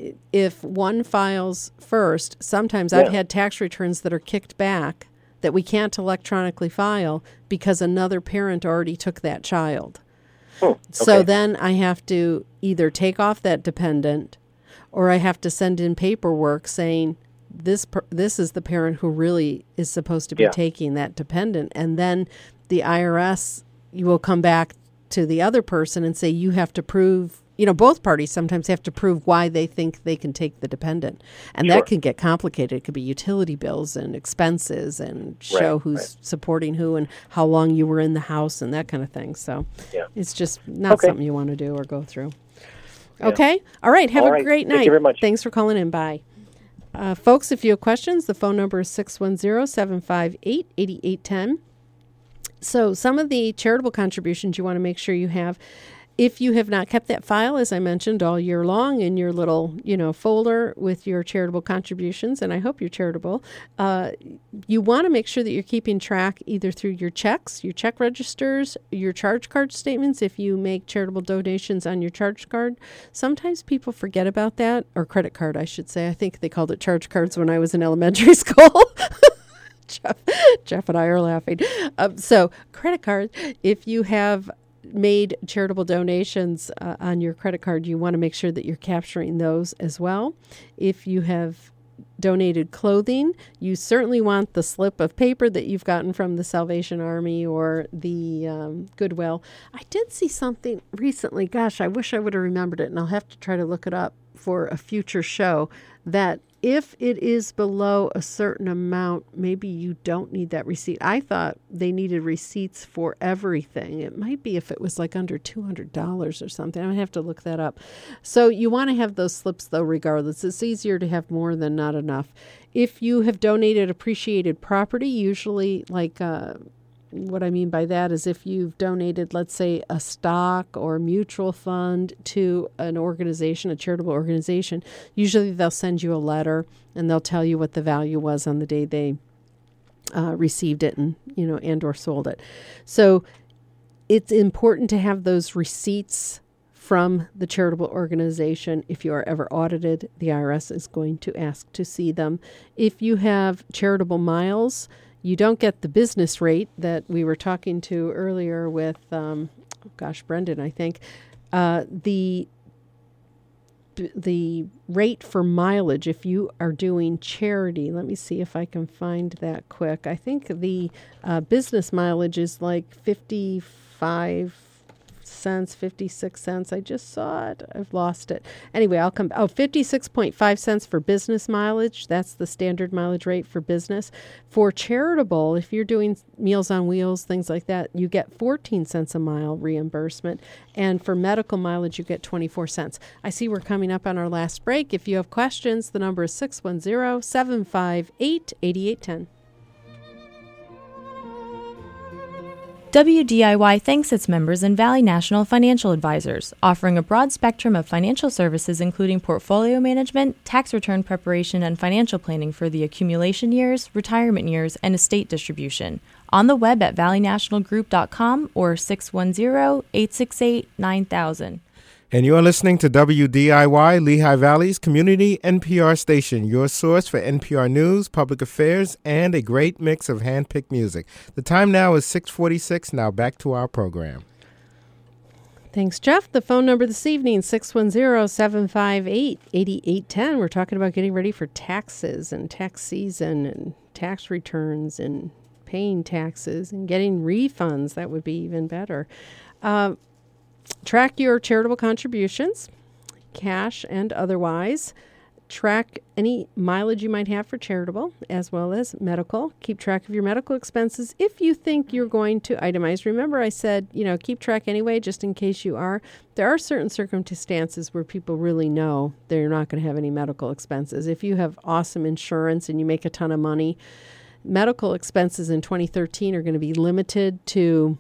if one files first, sometimes yeah. I've had tax returns that are kicked back that we can't electronically file because another parent already took that child. Oh, okay. So then I have to either take off that dependent, or I have to send in paperwork saying this per- this is the parent who really is supposed to be yeah. taking that dependent. And then the I R S you will come back to the other person and say you have to prove, you know, both parties sometimes have to prove why they think they can take the dependent. And sure. that can get complicated. It could be utility bills and expenses and show right, who's right. supporting who and how long you were in the house and that kind of thing. So yeah. it's just not okay. something you want to do or go through. Yeah. Okay. All right. Have All a right. great night. Thank you very much. Thanks for calling in. Bye. Uh, folks, if you have questions, the phone number is six one zero, seven five eight, eight eight one zero. So some of the charitable contributions you want to make sure you have. If you have not kept that file, as I mentioned, all year long in your little, you know, folder with your charitable contributions, and I hope you're charitable, uh, you want to make sure that you're keeping track either through your checks, your check registers, your charge card statements, if you make charitable donations on your charge card. Sometimes people forget about that, or credit card, I should say. I think they called it charge cards when I was in elementary school. Jeff, Jeff and I are laughing. Um, so credit card, if you have made charitable donations uh, on your credit card, you want to make sure that you're capturing those as well. If you have donated clothing, you certainly want the slip of paper that you've gotten from the Salvation Army or the um, Goodwill. I did see something recently. Gosh, I wish I would have remembered it, and I'll have to try to look it up for a future show, that if it is below a certain amount, maybe you don't need that receipt. I thought they needed receipts for everything. It might be if it was like under two hundred dollars or something. I would have to look that up. So you want to have those slips, though, regardless. It's easier to have more than not enough. If you have donated appreciated property, usually like... Uh, What I mean by that is if you've donated, let's say, a stock or a mutual fund to an organization, a charitable organization, usually they'll send you a letter and they'll tell you what the value was on the day they uh, received it and, you know, and or sold it. So it's important to have those receipts from the charitable organization. If you are ever audited, the I R S is going to ask to see them. If you have charitable miles, you don't get the business rate that we were talking to earlier with, um, oh gosh, Brendan, I think. Uh, the the rate for mileage, if you are doing charity, let me see if I can find that quick. I think the uh, business mileage is like fifty-five cents, fifty-six cents. I just saw it. I've lost it. Anyway, I'll come. Oh, fifty-six point five cents for business mileage. That's the standard mileage rate for business. For charitable, if you're doing Meals on Wheels, things like that, you get fourteen cents a mile reimbursement. And for medical mileage, you get twenty-four cents. I see we're coming up on our last break. If you have questions, the number is six one zero, seven five eight, eight eight one zero. W D I Y thanks its members and Valley National Financial Advisors, offering a broad spectrum of financial services including portfolio management, tax return preparation, and financial planning for the accumulation years, retirement years, and estate distribution. On the web at valley national group dot com or six one zero, eight six eight, nine thousand. And you're listening to W D I Y, Lehigh Valley's community N P R station, your source for N P R news, public affairs, and a great mix of hand-picked music. The time now is six forty-six. Now back to our program. Thanks, Jeff. The phone number this evening, six one zero, seven five eight, eight eight one zero. We're talking about getting ready for taxes and tax season and tax returns and paying taxes and getting refunds. That would be even better. Uh, Track your charitable contributions, cash and otherwise. Track any mileage you might have for charitable as well as medical. Keep track of your medical expenses if you think you're going to itemize. Remember I said, you know, keep track anyway, just in case you are. There are certain circumstances where people really know they're not going to have any medical expenses. If you have awesome insurance and you make a ton of money, medical expenses in twenty thirteen are going to be limited to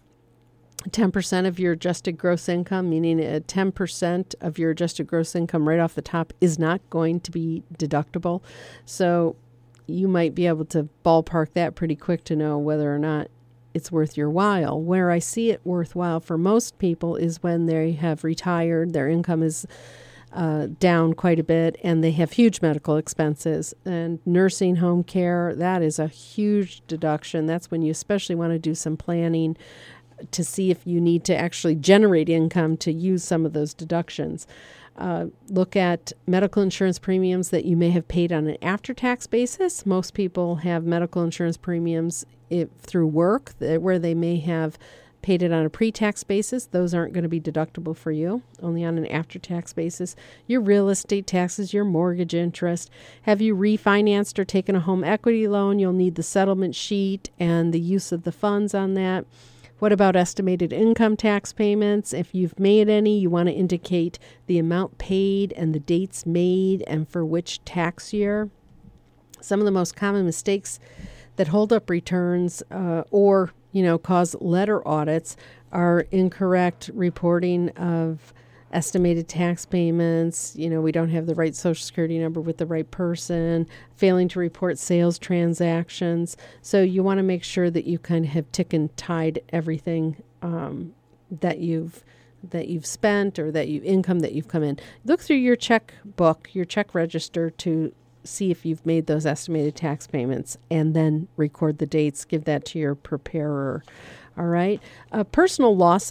ten percent of your adjusted gross income, meaning uh, ten percent of your adjusted gross income right off the top is not going to be deductible. So you might be able to ballpark that pretty quick to know whether or not it's worth your while. Where I see it worthwhile for most people is when they have retired, their income is uh, down quite a bit, and they have huge medical expenses. And nursing home care, that is a huge deduction. That's when you especially want to do some planning to see if you need to actually generate income to use some of those deductions. Uh, look at medical insurance premiums that you may have paid on an after-tax basis. Most people have medical insurance premiums if, through work that, where they may have paid it on a pre-tax basis. Those aren't going to be deductible for you, only on an after-tax basis. Your real estate taxes, your mortgage interest. Have you refinanced or taken a home equity loan? You'll need the settlement sheet and the use of the funds on that. What about estimated income tax payments? If you've made any, you want to indicate the amount paid and the dates made and for which tax year. Some of the most common mistakes that hold up returns uh, or, you know, cause letter audits are incorrect reporting of estimated tax payments. You know, we don't have the right Social Security number with the right person, failing to report sales transactions. So you want to make sure that you kind of have tick and tied everything um, that you've that you've spent or that you income that you've come in. Look through your checkbook, your check register to see if you've made those estimated tax payments, and then record the dates. Give that to your preparer. All right. Uh, personal losses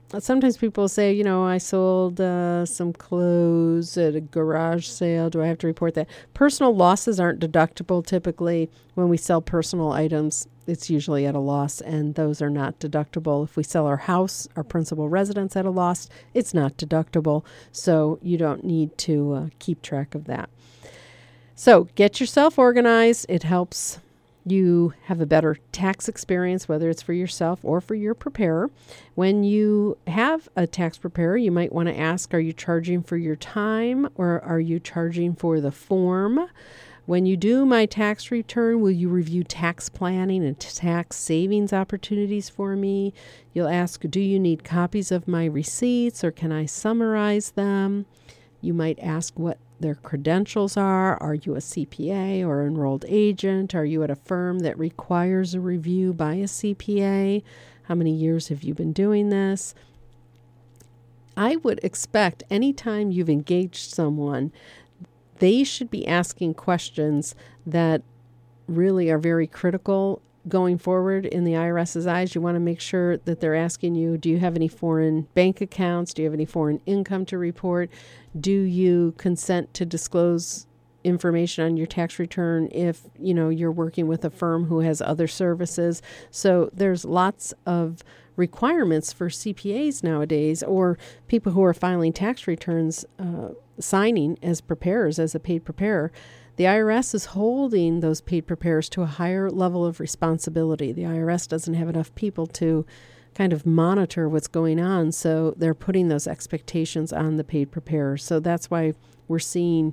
sometimes people say, you know, I sold uh, some clothes at a garage sale. Do I have to report that? Personal losses aren't deductible typically. When we sell personal items, it's usually at a loss, and those are not deductible. If we sell our house, our principal residence at a loss, it's not deductible. So you don't need to uh, keep track of that. So get yourself organized. It helps you have a better tax experience, whether it's for yourself or for your preparer. When you have a tax preparer, you might want to ask, are you charging for your time or are you charging for the form? When you do my tax return, will you review tax planning and tax savings opportunities for me? You'll ask, do you need copies of my receipts or can I summarize them? You might ask what their credentials are. Are you a C P A or enrolled agent? Are you at a firm that requires a review by a C P A? How many years have you been doing this? I would expect anytime you've engaged someone, they should be asking questions that really are very critical going forward in the IRS's eyes. You want to make sure that they're asking you, do you have any foreign bank accounts? Do you have any foreign income to report? Do you consent to disclose information on your tax return if, you know, you're working with a firm who has other services? So there's lots of requirements for C P As nowadays, or people who are filing tax returns, uh, signing as preparers, as a paid preparer. The I R S is holding those paid preparers to a higher level of responsibility. The I R S doesn't have enough people to kind of monitor what's going on, so they're putting those expectations on the paid preparers. So that's why we're seeing,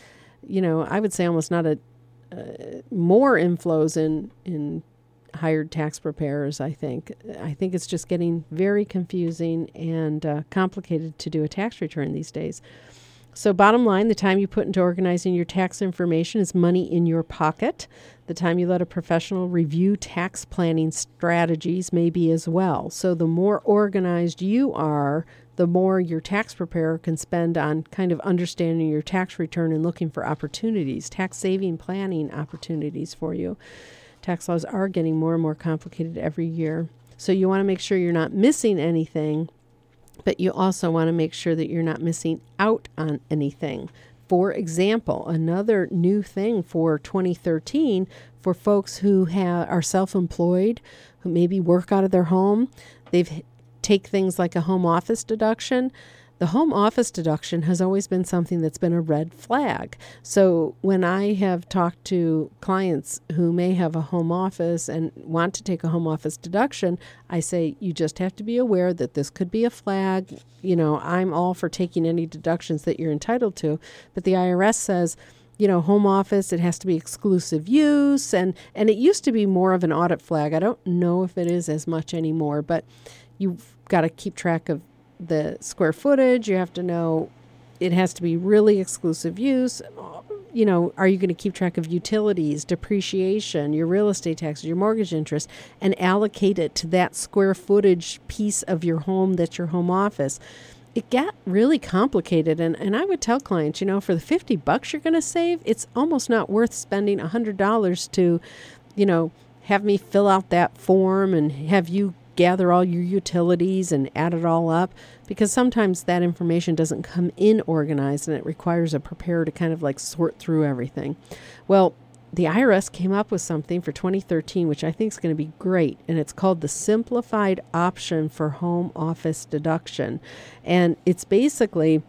you know, I would say almost not a uh, more inflows in in hired tax preparers. I think I think it's just getting very confusing and uh, complicated to do a tax return these days. So bottom line, the time you put into organizing your tax information is money in your pocket. The time you let a professional review tax planning strategies may be as well. So the more organized you are, the more your tax preparer can spend on kind of understanding your tax return and looking for opportunities, tax saving planning opportunities for you. Tax laws are getting more and more complicated every year. So you want to make sure you're not missing anything, but you also want to make sure that you're not missing out on anything. For example, another new thing for twenty thirteen for folks who have, are self-employed, who maybe work out of their home, they've take things like a home office deduction. The home office deduction has always been something that's been a red flag. So when I have talked to clients who may have a home office and want to take a home office deduction, I say, you just have to be aware that this could be a flag. You know, I'm all for taking any deductions that you're entitled to, but the I R S says, you know, home office, it has to be exclusive use. And, and it used to be more of an audit flag. I don't know if it is as much anymore, but you've got to keep track of the square footage. You have to know it has to be really exclusive use. You know, are you going to keep track of utilities, depreciation, your real estate taxes, your mortgage interest, and allocate it to that square footage piece of your home that's your home office? It got really complicated. And, and I would tell clients, you know, for the fifty bucks you're going to save, it's almost not worth spending one hundred dollars to, you know, have me fill out that form and have you gather all your utilities and add it all up, because sometimes that information doesn't come in organized and it requires a preparer to kind of like sort through everything. Well, the I R S came up with something for twenty thirteen, which I think is going to be great, and it's called the Simplified Option for Home Office Deduction. And it's basically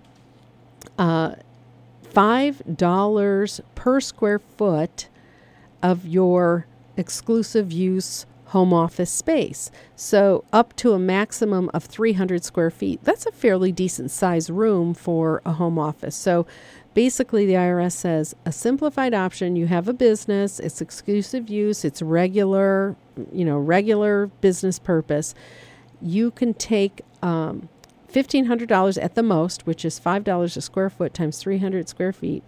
uh, five dollars per square foot of your exclusive use home office space. So up to a maximum of three hundred square feet. That's a fairly decent size room for a home office. So basically the I R S says a simplified option, you have a business, it's exclusive use, it's regular, you know, regular business purpose. You can take um, fifteen hundred dollars at the most, which is five dollars a square foot times three hundred square feet.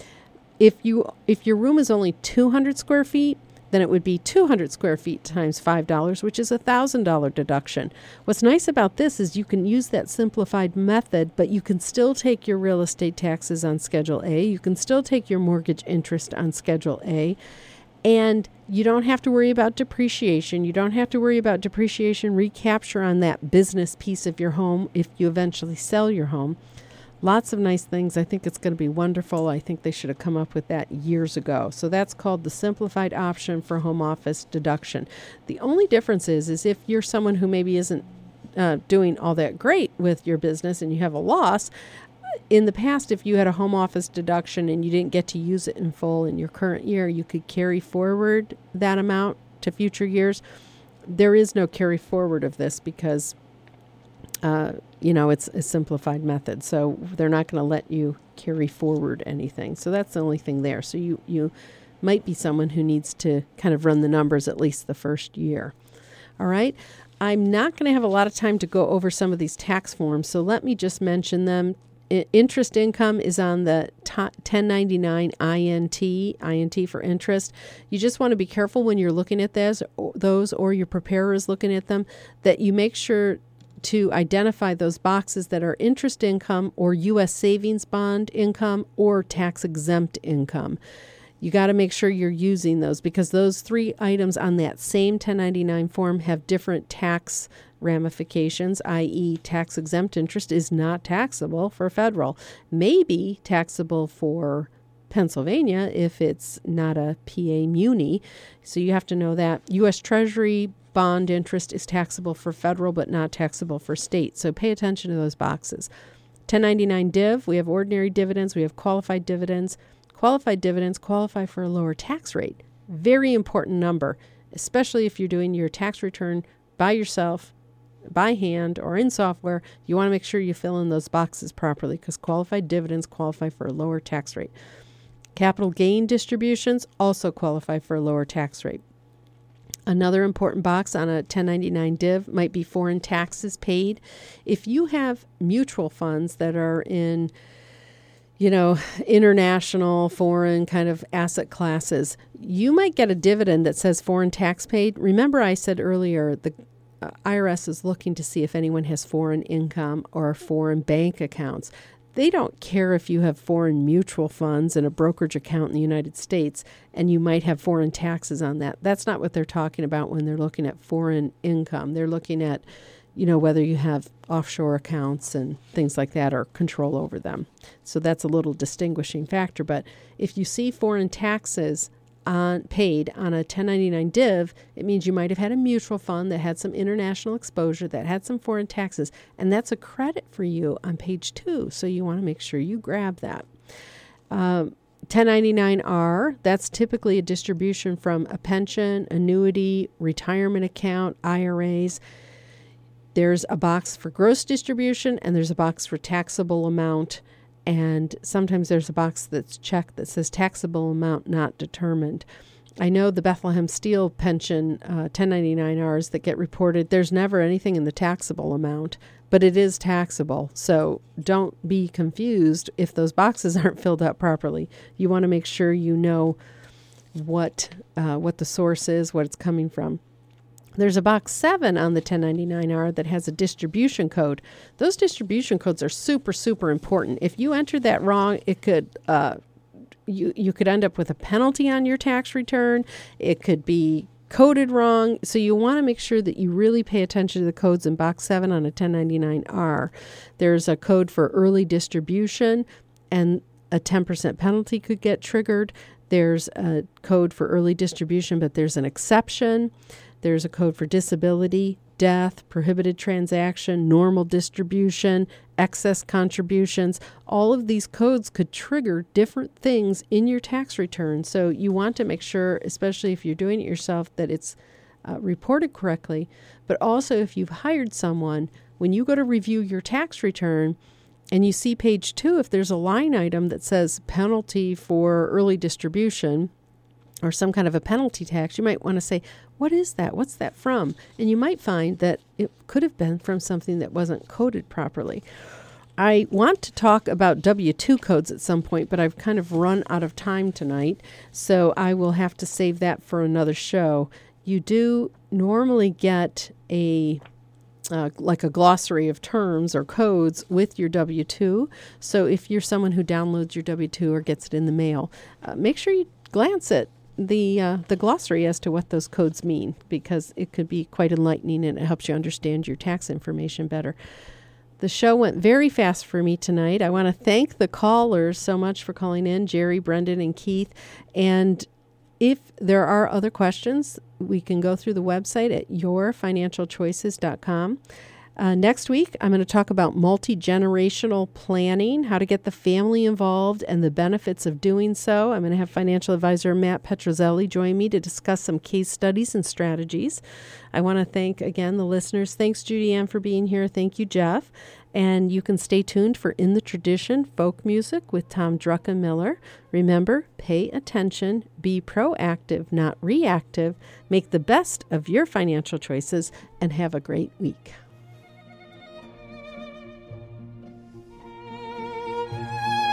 If you if your room is only two hundred square feet, then it would be two hundred square feet times five dollars, which is a one thousand dollars deduction. What's nice about this is you can use that simplified method, but you can still take your real estate taxes on Schedule A. You can still take your mortgage interest on Schedule A. And you don't have to worry about depreciation. You don't have to worry about depreciation recapture on that business piece of your home if you eventually sell your home. Lots of nice things. I think it's going to be wonderful. I think they should have come up with that years ago. So that's called the simplified option for home office deduction. The only difference is, is if you're someone who maybe isn't uh, doing all that great with your business and you have a loss, in the past, if you had a home office deduction and you didn't get to use it in full in your current year, you could carry forward that amount to future years. There is no carry forward of this because Uh, you know, it's a simplified method. So they're not going to let you carry forward anything. So that's the only thing there. So you, you might be someone who needs to kind of run the numbers at least the first year. All right. I'm not going to have a lot of time to go over some of these tax forms. So let me just mention them. I- interest income is on the t- ten ninety-nine I N T, I N T for interest. You just want to be careful when you're looking at those, or those or your preparer is looking at them, that you make sure to identify those boxes that are interest income or U S savings bond income or tax exempt income. You got to make sure you're using those because those three items on that same ten ninety-nine form have different tax ramifications, that is tax exempt interest is not taxable for federal, maybe taxable for Pennsylvania if it's not a P A muni. So you have to know that. U S Treasury bond interest is taxable for federal but not taxable for state. So pay attention to those boxes. ten ninety-nine div, we have ordinary dividends, we have qualified dividends. Qualified dividends qualify for a lower tax rate. Very important number, especially if you're doing your tax return by yourself, by hand, or in software. You want to make sure you fill in those boxes properly because qualified dividends qualify for a lower tax rate. Capital gain distributions also qualify for a lower tax rate. Another important box on a ten ninety-nine div might be foreign taxes paid. If you have mutual funds that are in, you know, international, foreign kind of asset classes, you might get a dividend that says foreign tax paid. Remember I said earlier the uh, I R S is looking to see if anyone has foreign income or foreign bank accounts. They don't care if you have foreign mutual funds and a brokerage account in the United States and you might have foreign taxes on that. That's not what they're talking about when they're looking at foreign income. They're looking at, you know, whether you have offshore accounts and things like that or control over them. So that's a little distinguishing factor. But if you see foreign taxes on paid on a ten ninety-nine div, it means you might have had a mutual fund that had some international exposure, that had some foreign taxes, and that's a credit for you on page two. So you want to make sure you grab that. Um, ten ninety-nine R, that's typically a distribution from a pension, annuity, retirement account, I R As. There's a box for gross distribution and there's a box for taxable amount. And sometimes there's a box that's checked that says taxable amount not determined. I know the Bethlehem Steel pension uh, ten ninety-nine Rs that get reported, there's never anything in the taxable amount, but it is taxable. So don't be confused if those boxes aren't filled out properly. You want to make sure you know what uh, what the source is, what it's coming from. There's a box seven on the ten ninety-nine R that has a distribution code. Those distribution codes are super, super important. If you entered that wrong, it could uh, you you could end up with a penalty on your tax return. It could be coded wrong. So you want to make sure that you really pay attention to the codes in box seven on a ten ninety-nine R. There's a code for early distribution, and a ten percent penalty could get triggered. There's a code for early distribution, but there's an exception. There's a code for disability, death, prohibited transaction, normal distribution, excess contributions. All of these codes could trigger different things in your tax return. So you want to make sure, especially if you're doing it yourself, that it's uh, reported correctly. But also if you've hired someone, when you go to review your tax return and you see page two, if there's a line item that says penalty for early distribution, or some kind of a penalty tax, you might want to say, what is that? What's that from? And you might find that it could have been from something that wasn't coded properly. I want to talk about W two codes at some point, but I've kind of run out of time tonight, so I will have to save that for another show. You do normally get a Uh, like a glossary of terms or codes with your W two. So if you're someone who downloads your W two or gets it in the mail, uh, make sure you glance at the uh, the glossary as to what those codes mean, because it could be quite enlightening and it helps you understand your tax information better. The show went very fast for me tonight. I want to thank the callers so much for calling in, Jerry, Brendan, and Keith. And if there are other questions, we can go through the website at your financial choices dot com. Uh, next week, I'm going to talk about multi-generational planning, how to get the family involved and the benefits of doing so. I'm going to have financial advisor Matt Petrozelli join me to discuss some case studies and strategies. I want to thank, again, the listeners. Thanks, Judy Ann, for being here. Thank you, Jeff. And you can stay tuned for In the Tradition folk music with Tom Druckenmiller. Remember, pay attention, be proactive, not reactive. Make the best of your financial choices, and have a great week.